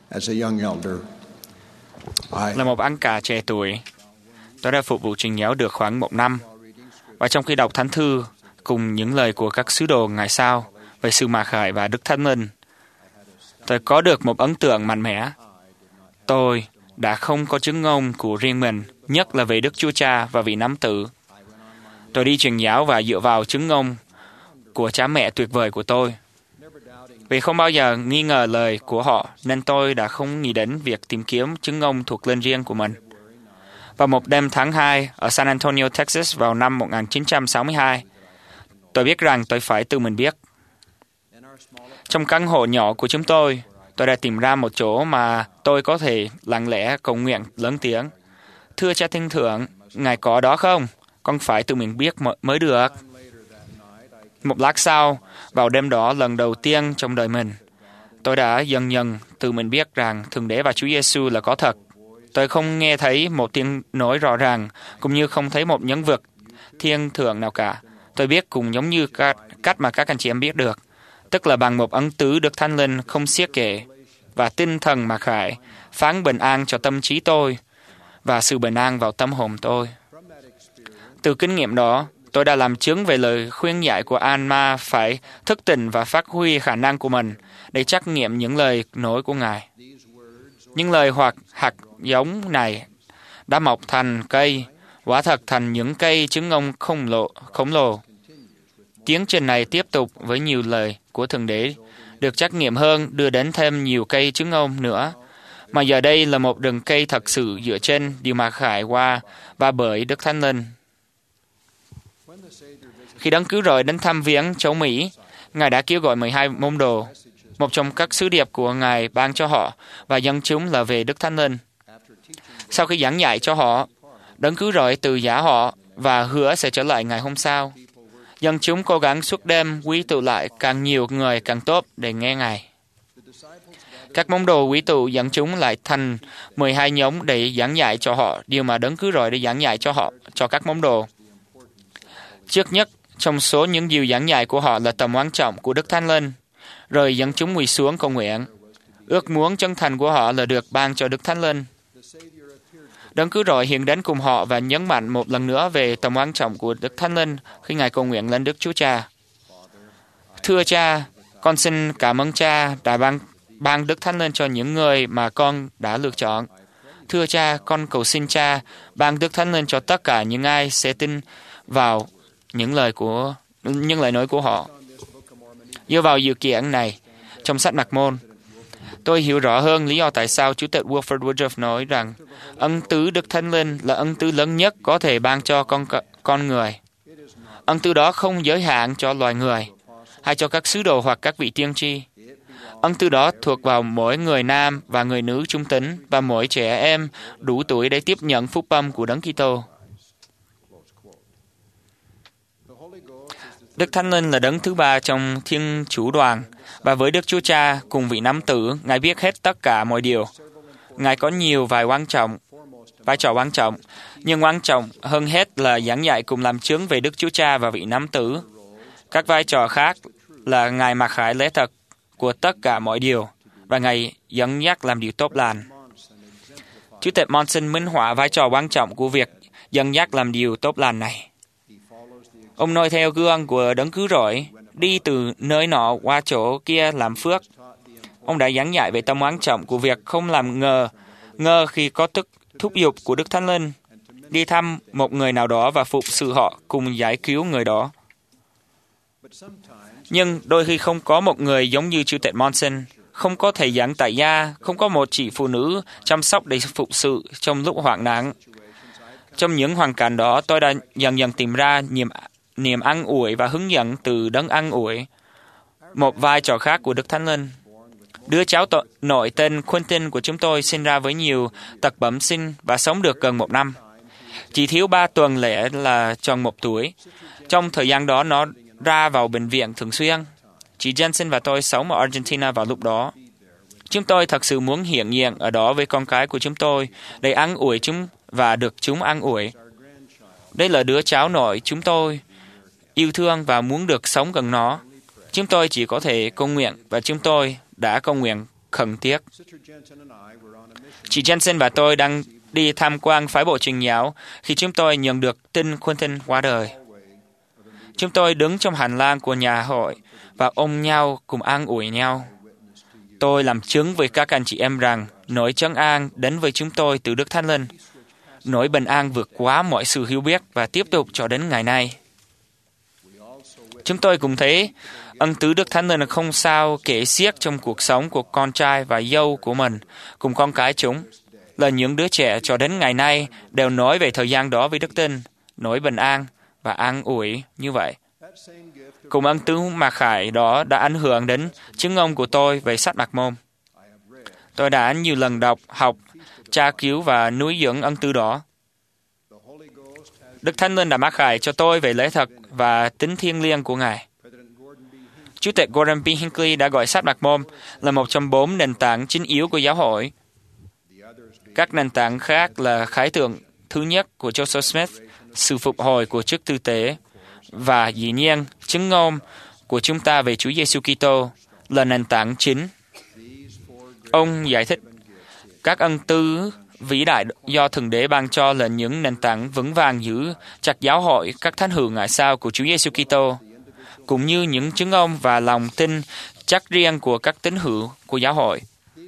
Là một anh cả trẻ tuổi, tôi đã phục vụ truyền giáo được khoảng 1 năm. Và trong khi đọc Thánh Thư cùng những lời của các sứ đồ ngày sau về sự mặc khải và Đức Thánh Linh, tôi có được một ấn tượng mạnh mẽ. Tôi đã không có chứng ngôn của riêng mình, nhất là về Đức Chúa Cha và vị Nắm Tử. Tôi đi truyền giáo và dựa vào chứng ngôn của cha mẹ tuyệt vời của tôi. Vì không bao giờ nghi ngờ lời của họ, nên tôi đã không nghĩ đến việc tìm kiếm chứng ngôn thuộc linh riêng của mình. Vào một đêm tháng 2 ở San Antonio, Texas vào năm 1962, tôi biết rằng tôi phải tự mình biết. Trong căn hộ nhỏ của chúng tôi đã tìm ra một chỗ mà tôi có thể lặng lẽ cầu nguyện lớn tiếng. Thưa Cha Thiên Thượng, Ngài có đó không? Con phải tự mình biết mới được. Một lát sau, vào đêm đó lần đầu tiên trong đời mình, tôi đã dần dần tự mình biết rằng Thượng Đế và Chúa Giêsu là có thật. Tôi không nghe thấy một tiếng nói rõ ràng, cũng như không thấy một nhân vật thiên thượng nào cả. Tôi biết cũng giống như cách mà các anh chị em biết được, tức là bằng một ân tứ Đức Thánh Linh không xiết kể, và tinh thần mặc khải, phán bình an cho tâm trí tôi, và sự bình an vào tâm hồn tôi. Từ kinh nghiệm đó, tôi đã làm chứng về lời khuyên dạy của Alma phải thức tỉnh và phát huy khả năng của mình để trắc nghiệm những lời nói của Ngài. Những lời hoặc hạt giống này đã mọc thành cây, quả thật thành những cây chứng ngôn khổng lồ. Tiến trình này tiếp tục với nhiều lời của Thượng Đế, được trắc nghiệm hơn, đưa đến thêm nhiều cây chứng ngôn nữa, mà giờ đây là một rừng cây thật sự dựa trên điều mặc khải qua và bởi Đức Thánh Linh. Khi Đấng Cứu Rỗi đến thăm viếng châu Mỹ, Ngài đã kêu gọi 12 môn đồ. Một trong các sứ điệp của Ngài ban cho họ và dân chúng là về Đức Thánh Linh. Sau khi giảng dạy cho họ, Đấng Cứu Rỗi từ giả họ và hứa sẽ trở lại ngày hôm sau. Dân chúng cố gắng suốt đêm quy tụ lại càng nhiều người càng tốt để nghe Ngài. Các môn đồ quy tụ dẫn chúng lại thành 12 nhóm để giảng dạy cho họ điều mà Đấng Cứu Rỗi để giảng dạy cho họ, cho các môn đồ. Trước nhất, trong số những điều giảng dạy của họ là tầm quan trọng của Đức Thánh Linh, rồi dẫn chúng quỳ xuống cầu nguyện. Ước muốn chân thành của họ là được ban cho Đức Thánh Linh. Đấng Cứu Rỗi hiện đến cùng họ và nhấn mạnh một lần nữa về tầm quan trọng của Đức Thánh Linh khi Ngài cầu nguyện lên Đức Chúa Cha. Thưa Cha, con xin cảm ơn Cha đã ban Đức Thánh Linh cho những người mà con đã lựa chọn. Thưa Cha, con cầu xin Cha ban Đức Thánh Linh cho tất cả những ai sẽ tin vào những lời nói của họ. Dựa vào dự kiện này, trong sách Mặc Môn, tôi hiểu rõ hơn lý do tại sao Chủ tịch Wilford Woodruff nói rằng ân tứ Đức Thánh Linh là ân tứ lớn nhất có thể ban cho con người. Ân tứ đó không giới hạn cho loài người, hay cho các sứ đồ hoặc các vị tiên tri. Ân tứ đó thuộc vào mỗi người nam và người nữ trung tín và mỗi trẻ em đủ tuổi để tiếp nhận phúc âm của Đấng Kitô. Đức Thánh Linh là Đấng thứ ba trong Thiên Chủ đoàn, và với Đức Chúa Cha cùng vị Nắm Tử, Ngài biết hết tất cả mọi điều. Ngài có nhiều vai trò quan trọng, nhưng quan trọng hơn hết là giảng dạy cùng làm chứng về Đức Chúa Cha và vị Nắm Tử. Các vai trò khác là Ngài mặc khải lẽ thật của tất cả mọi điều, và Ngài dẫn dắt làm điều tốt lành. Chủ tịch Monson minh họa vai trò quan trọng của việc dẫn dắt làm điều tốt lành này. Ông noi theo gương của Đấng Cứu Rỗi, đi từ nơi nọ qua chỗ kia làm phước. Ông đã giảng dạy về tầm quan trọng của việc không làm ngơ khi có thúc giục của Đức Thánh Linh, đi thăm một người nào đó và phục sự họ cùng giải cứu người đó. Nhưng đôi khi không có một người giống như Chủ tịch Monson, không có thầy giảng tại gia, không có một chị phụ nữ chăm sóc để phục sự trong lúc hoạn nạn. Trong những hoàn cảnh đó, tôi đã dần dần tìm ra niềm an ủi và hướng dẫn từ Đấng an ủi, một vai trò khác của Đức Thánh Linh. Đứa cháu nội tên Quentin của chúng tôi sinh ra với nhiều tật bẩm sinh và sống được gần 1 năm. Chỉ thiếu 3 tuần lễ là tròn 1 tuổi. Trong thời gian đó, nó ra vào bệnh viện thường xuyên. Chị Jensen và tôi sống ở Argentina vào lúc đó. Chúng tôi thật sự muốn hiện diện ở đó với con cái của chúng tôi để an ủi chúng và được chúng an ủi. Đây là đứa cháu nội chúng tôi yêu thương và muốn được sống gần nó. Chúng tôi chỉ có thể cầu nguyện, và chúng tôi đã cầu nguyện khẩn tiếc. Chị Jensen và tôi đang đi tham quan phái bộ truyền giáo khi chúng tôi nhận được tin Quentin qua đời. Chúng tôi đứng trong hành lang của nhà hội và ôm nhau cùng an ủi nhau. Tôi làm chứng với các anh chị em rằng nỗi trấn an đến với chúng tôi từ Đức Thánh Linh. Nỗi bình an vượt quá mọi sự hiểu biết và tiếp tục cho đến ngày nay. Chúng tôi cũng thấy ân tứ Đức Thánh Linh không sao kể xiết trong cuộc sống của con trai và dâu của mình, cùng con cái chúng. Là những đứa trẻ cho đến ngày nay đều nói về thời gian đó với đức tin, nỗi bình an và an ủi như vậy. Cùng ân tứ mặc khải đó đã ảnh hưởng đến chứng ngôn của tôi về sách Mạc Môn. Tôi đã nhiều lần đọc, học, tra cứu và nuôi dưỡng ân tứ đó. Đức Thánh Linh đã mặc khải cho tôi về lẽ thật và tính thiêng liêng của Ngài. Chủ tịch Gordon B. Hinckley đã gọi sách Mạc Môn là một trong 4 nền tảng chính yếu của giáo hội. Các nền tảng khác là khải tượng thứ nhất của Joseph Smith, sự phục hồi của chức tư tế, và dĩ nhiên, chứng ngôn của chúng ta về Chúa Giêsu Kitô là nền tảng chính. Ông giải thích, các ân tứ vĩ đại do Thượng Đế ban cho là những nền tảng vững vàng giữ chặt giáo hội các thánh hữu ngài sao của Chúa Giêsu Kitô, cũng như những chứng ngôn và lòng tin chắc riêng của các tín hữu của giáo hội.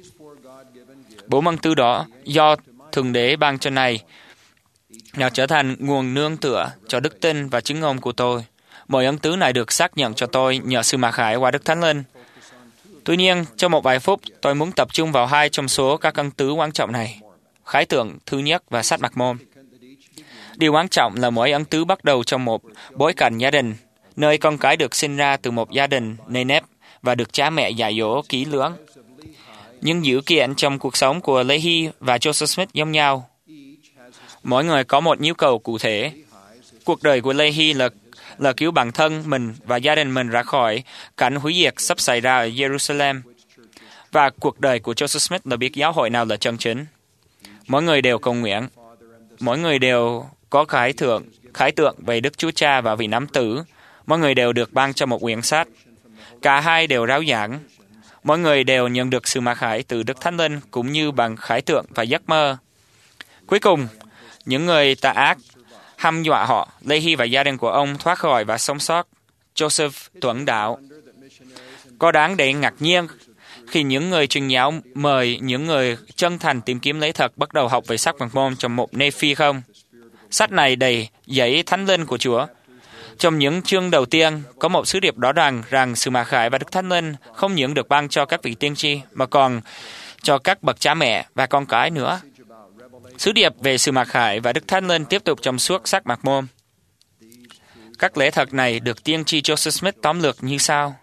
4 ân tứ đó do Thượng Đế ban cho này đã trở thành nguồn nương tựa cho đức tin và chứng ngôn của tôi. Mọi ân tứ này được xác nhận cho tôi nhờ sự mặc khải qua Đức Thánh Linh. Tuy nhiên, trong một vài phút, tôi muốn tập trung vào 2 trong số các ân tứ quan trọng này, khải tượng thứ nhất và sách Mạc Môn. Điều quan trọng là mỗi ân tứ bắt đầu trong một bối cảnh gia đình, nơi con cái được sinh ra từ một gia đình nề nếp và được cha mẹ dạy dỗ kỹ lưỡng. Nhưng dữ kiện trong cuộc sống của Lehi và Joseph Smith giống nhau. Mỗi người có một nhu cầu cụ thể. Cuộc đời của Lehi là cứu bản thân mình và gia đình mình ra khỏi cảnh hủy diệt sắp xảy ra ở Jerusalem. Và cuộc đời của Joseph Smith là biết giáo hội nào là chân chính. Mỗi người đều cầu nguyện. Mỗi người đều có khải tượng về Đức Chúa Cha và vị Nắm Tử. Mỗi người đều được ban cho một quyển sách. Cả hai đều rao giảng. Mỗi người đều nhận được sự mặc khải từ Đức Thánh Linh cũng như bằng khải tượng và giấc mơ. Cuối cùng, những người tà ác hăm dọa họ. Lehi và gia đình của ông thoát khỏi và sống sót. Joseph tuẫn đạo. Có đáng để ngạc nhiên khi những người truyền giáo mời những người chân thành tìm kiếm lấy thật bắt đầu học về sách Mạc Môn trong một Nephi không? Sách này đầy dẫy thánh linh của Chúa. Trong những chương đầu tiên, có một sứ điệp rõ ràng rằng sự mặc khải và Đức Thánh Linh không những được ban cho các vị tiên tri, mà còn cho các bậc cha mẹ và con cái nữa. Sứ điệp về sự mặc khải và Đức Thánh Linh tiếp tục trong suốt sách Mạc Môn. Các lẽ thật này được tiên tri Joseph Smith tóm lược như sau.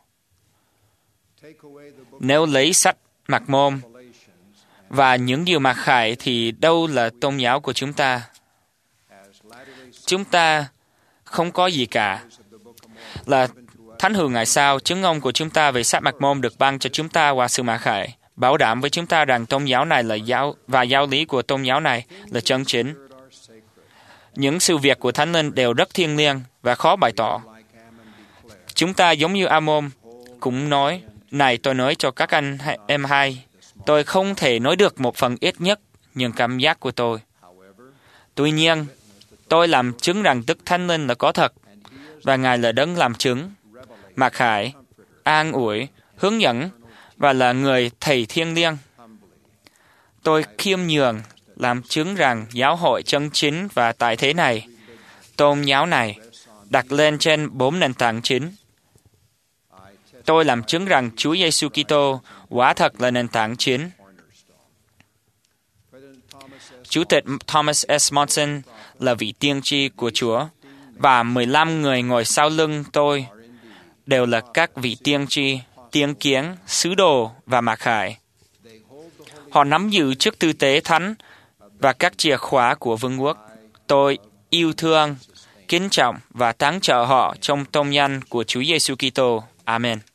Nếu lấy sách Mạc Môn và những điều mặc khải thì đâu là tôn giáo của chúng ta? Chúng ta không có gì cả. Là thánh hữu ngài sao, chứng ngôn của chúng ta về sách Mạc Môn được ban cho chúng ta qua sự mặc khải, bảo đảm với chúng ta rằng tôn giáo này là giáo lý của tôn giáo này là chân chính. Những sự việc của Thánh Linh đều rất thiêng liêng và khó bày tỏ. Chúng ta giống như Amon cũng nói, này tôi nói cho các anh em hay, tôi không thể nói được một phần ít nhất những cảm giác của tôi. Tuy nhiên, tôi làm chứng rằng Đức Thánh Linh là có thật, và Ngài là đấng làm chứng, mặc khải, an ủi, hướng dẫn, và là người thầy thiêng liêng. Tôi khiêm nhường, làm chứng rằng giáo hội chân chính và tại thế này, tôn giáo này, đặt lên trên 4 nền tảng chính. Tôi làm chứng rằng Chúa Giêsu Kitô quả thật là nền tảng chính. Chủ tịch Thomas S. Monson là vị tiên tri của Chúa, và 15 người ngồi sau lưng tôi đều là các vị tiên tri, tiên kiến, sứ đồ và mặc khải. Họ nắm giữ chức tư tế thánh và các chìa khóa của vương quốc. Tôi yêu thương, kính trọng và tán trợ họ trong tôn danh của Chúa Giêsu Kitô. Amen.